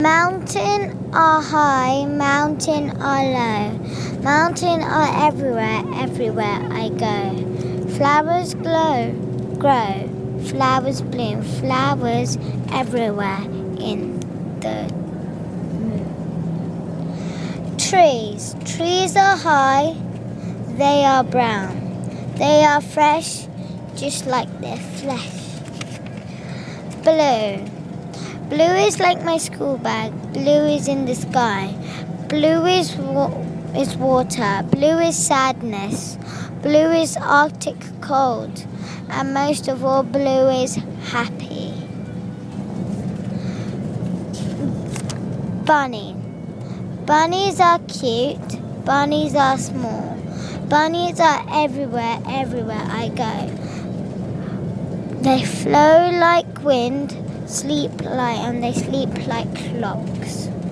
Mountains are high, mountains are low. Mountains are everywhere, everywhere I go. Flowers grow. Flowers bloom, flowers everywhere in the moon. Trees are high, they are brown. They are fresh, just like their flesh. Blue is like my school bag. Blue is in the sky. Blue is water. Blue is sadness. Blue is Arctic cold. And most of all, blue is happy. Bunnies are cute. Bunnies are small. Bunnies are everywhere, everywhere I go. They flow like wind, and they sleep like clocks.